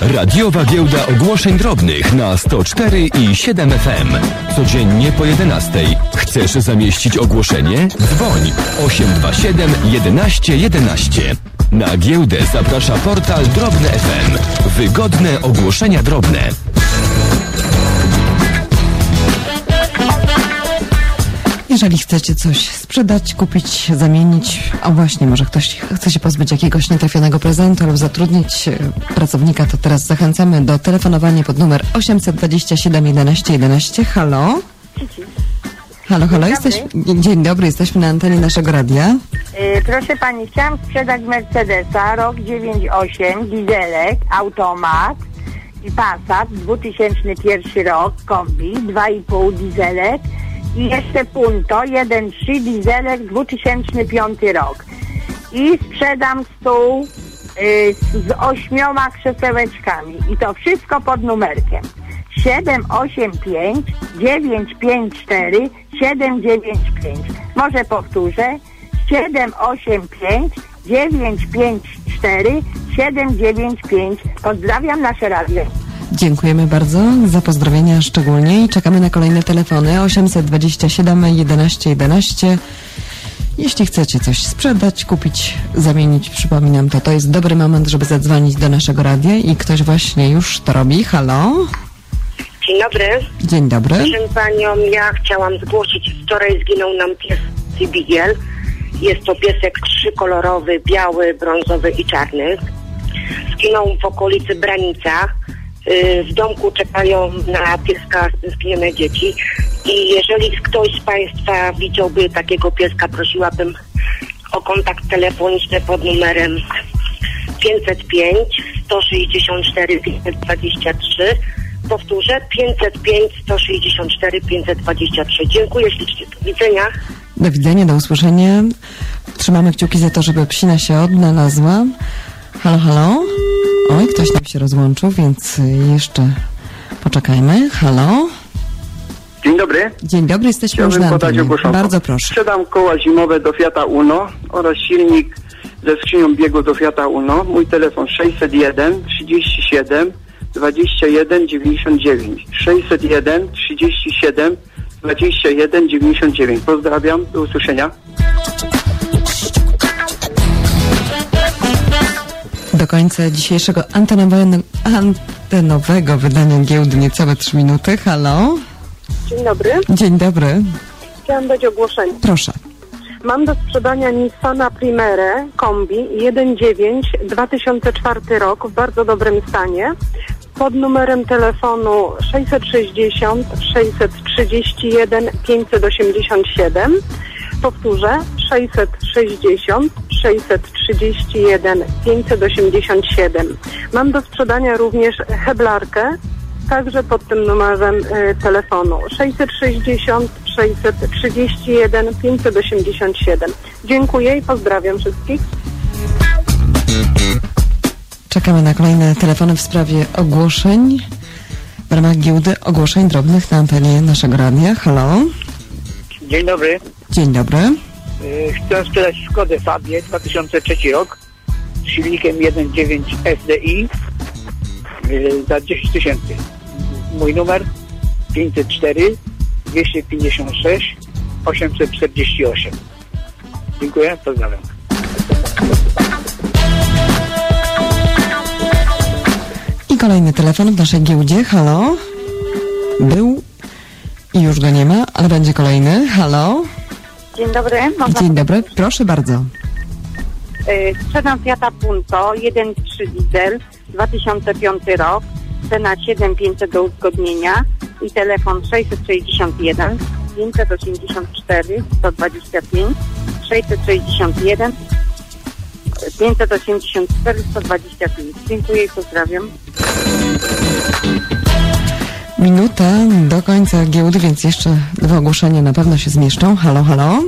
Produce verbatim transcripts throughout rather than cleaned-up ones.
Radiowa Giełda Ogłoszeń Drobnych na sto cztery i siedem F M. Codziennie po jedenastej. Chcesz zamieścić ogłoszenie? Dzwoń osiem dwa siedem jedenaście jedenaście. Na giełdę zaprasza portal Drobne F M. Wygodne ogłoszenia drobne. Jeżeli chcecie coś sprzedać, kupić, zamienić, a właśnie może ktoś chce się pozbyć jakiegoś nietrafionego prezentu lub zatrudnić pracownika, to teraz zachęcamy do telefonowania pod numer osiemset dwadzieścia siedem jedenaście jedenaście. Halo? Halo, halo, jesteś... Dzień dobry, jesteśmy na antenie naszego radia. Yy, proszę pani, chciałam sprzedać Mercedesa, rok dziewięćdziesiąt osiem, dieselek, automat i Passat, dwa tysiące pierwszy rok, kombi, dwa i pół dieselek i jeszcze Punto, jeden przecinek trzy dieselek, dwa tysiące piąty rok. I sprzedam stół yy, z ośmioma krzesełeczkami i to wszystko pod numerkiem siedem osiem pięć dziewięć pięć cztery siedem dziewięć pięć. Może powtórzę. siedem osiem pięć dziewięć pięć cztery siedem dziewięć pięć. Pozdrawiam nasze radio. Dziękujemy bardzo za pozdrowienia szczególnie i czekamy na kolejne telefony osiemset dwadzieścia siedem jedenaście jedenaście. Jeśli chcecie coś sprzedać, kupić, zamienić, przypominam, to to jest dobry moment, żeby zadzwonić do naszego radia i ktoś właśnie już to robi. Halo? Dzień dobry. Dzień dobry. Proszę panią, ja chciałam zgłosić, wczoraj zginął nam pies Cybigiel. Jest to piesek trzykolorowy, biały, brązowy i czarny. Zginął w okolicy Branica. W domku czekają na pieska zginione dzieci. I jeżeli ktoś z państwa widziałby takiego pieska, prosiłabym o kontakt telefoniczny pod numerem pięćset pięć sto sześćdziesiąt cztery pięćset dwadzieścia trzy. Powtórzę, pięćset pięć sto sześćdziesiąt cztery pięćset dwadzieścia trzy. Dziękuję ślicznie. Do widzenia. Do widzenia, do usłyszenia. Trzymamy kciuki za to, żeby psina się odnalazła. Halo, halo? Oj, ktoś nam się rozłączył, więc jeszcze poczekajmy. Halo? Dzień dobry. Dzień dobry, jesteśmy Chciałbym już na podać ogłoszonko. Bardzo proszę. Sprzedam koła zimowe do Fiata Uno oraz silnik ze skrzynią biegu do Fiata Uno. Mój telefon sześćset jeden trzydzieści siedem dwadzieścia jeden dziewięćdziesiąt dziewięć. sześćset jeden trzydzieści siedem dwadzieścia jeden dziewięćdziesiąt dziewięć. Pozdrawiam, do usłyszenia. Do końca dzisiejszego antenowego, antenowego wydania giełdy niecałe trzy minuty. Halo? Dzień dobry. Dzień dobry. Chciałam dać ogłoszenie. Proszę. Mam do sprzedania Nissana Primera kombi jeden dziewięć dwa tysiące czwarty rok w bardzo dobrym stanie pod numerem telefonu sześćset sześćdziesiąt sześćset trzydzieści jeden pięćset osiemdziesiąt siedem. Powtórzę, sześćset sześćdziesiąt sześćset trzydzieści jeden pięćset osiemdziesiąt siedem. Mam do sprzedania również heblarkę, także pod tym numerem y, telefonu sześćset sześćdziesiąt sześćset trzydzieści jeden pięćset osiemdziesiąt siedem. Dziękuję i pozdrawiam wszystkich. Czekamy na kolejne telefony w sprawie ogłoszeń w ramach giełdy ogłoszeń drobnych na antenie naszego radia. Halo? Dzień dobry. Dzień dobry. Yy, chcę sprzedać Skodę Fabię dwa tysiące trzeci rok z silnikiem jeden dziewięć S D I yy, za dziesięć tysięcy. Mój numer pięćset cztery dwieście pięćdziesiąt sześć osiemset czterdzieści osiem. Dziękuję, pozdrawiam. I kolejny telefon w naszej giełdzie. Halo? Był i już go nie ma, ale będzie kolejny. Halo? Dzień dobry. Dzień dobry, proszę bardzo. Yy, sprzedam Fiata Punto, jeden przecinek trzy diesel, dwa tysiące piąty rok, cena siedem tysięcy pięćset do uzgodnienia i telefon sześćset sześćdziesiąt jeden pięćset osiemdziesiąt cztery sto dwadzieścia pięć, sześćset sześćdziesiąt jeden pięćset osiemdziesiąt cztery sto dwadzieścia pięć. Dziękuję i pozdrawiam. Minuta do końca giełdy, więc jeszcze dwa ogłoszenia na pewno się zmieszczą. Halo, halo?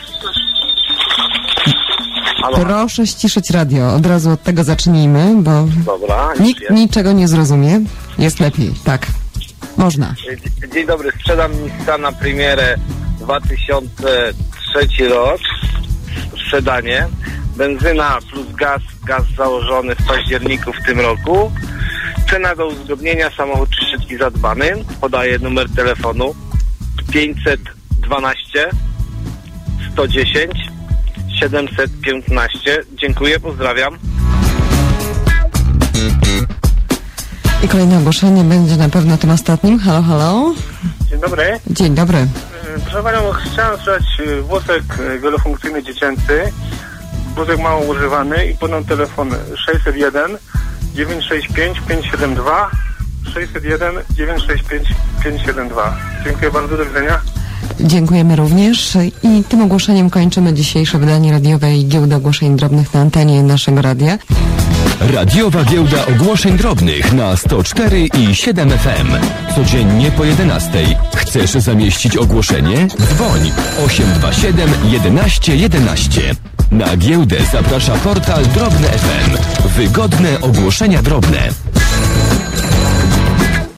Halo. Proszę ściszyć radio. Od razu od tego zacznijmy, bo Dobra, nikt niczego nie zrozumie. Jest lepiej. Tak. Można. Dzień dobry, sprzedam Nissana Primerę dwa tysiące trzeci rok, sprzedanie, benzyna plus gaz, gaz założony w październiku w tym roku, Cena do uzgodnienia, samochód troszeczkę zadbany. Podaję numer telefonu pięćset dwanaście sto dziesięć siedemset piętnaście. Dziękuję, pozdrawiam. I kolejne ogłoszenie będzie na pewno tym ostatnim. Halo, halo. Dzień dobry. Dzień dobry. Proszę Panią, chciałem sprzedać wózek wielofunkcyjny dziecięcy. Wózek mało używany i podam telefon sześćset jeden dziewięćset sześćdziesiąt pięć pięćset siedemdziesiąt dwa sześćset jeden dziewięćset sześćdziesiąt pięć pięćset siedemdziesiąt dwa. Dziękuję bardzo, do widzenia. Dziękujemy również i tym ogłoszeniem kończymy dzisiejsze wydanie radiowej Giełdy Ogłoszeń Drobnych na antenie naszego radia. Radiowa Giełda Ogłoszeń Drobnych na sto cztery i siedem F M. Codziennie po jedenastej. Chcesz zamieścić ogłoszenie? Dzwoń osiem dwa siedem jedenaście jedenaście. Na giełdę zaprasza portal Drobne F M. Wygodne ogłoszenia drobne.